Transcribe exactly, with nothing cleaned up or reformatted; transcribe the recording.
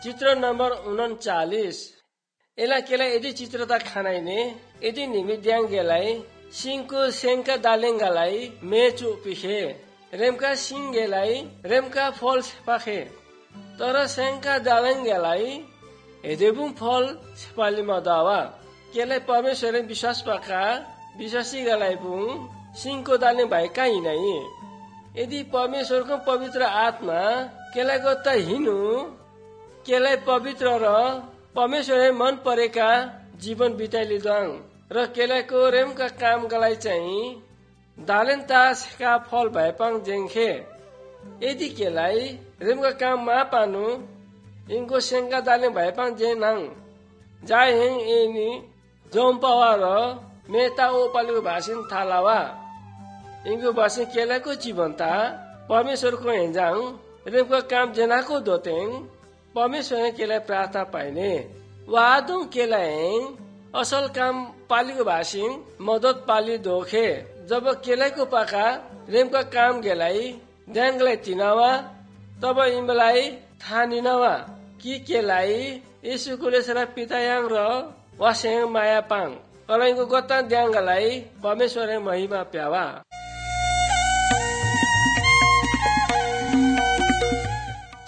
चित्र नम्बर उनचालीस एला केला यदि चित्रता खानाइने यदि निमिद्यांगेलाई सिंहको सेंका दालेंगालाई मेचु पिखे रेमका सिंगेलाई रेमका फल छेपाखे तर सेंका दालेंगालाई हेदेबुम फल छेपालीमा दावा केलाई परमेश्वर विश्वास पाका विश्वासी गलाई बुङ सिंहको दालें भएका हिँडाइ यदि परमेश्वरको पवित्र आत्मा केलाको त हिनु केलाई पवित्र र परमेश्वर मन परेका जीवन बिताइलिदङ र केलाको रेमका काम गलाई चाहिँ दालेन तासका फल भएपाङ जेंखे यदि केलाई रेमका काम मा पानु इनको सेंगा दाले भएपाङ जेनाङ जाय हेङ एनी जोम्पावा र मेता ओपालीको भाषण थालावा इनको भाषण केलाको जीवनता परमेश्वरको हेंजाङ रेमका काम जेनाको दोतेङ परमेश्वर केलाई प्रार्थना पाइने वादुङ केलाई असल काम पालीको भाषिङ मदत पाली दोखे जब केलाइको पाका रेमका काम गेलाई ध्यानलाई तिनावा तब इमलाई थानिनावा कि केलाई यीशुको लेसरा पितायाङ र वासेङ माया पाङ कलाइको गत्ता ध्यानलाई परमेश्वर महिमा प्यावा।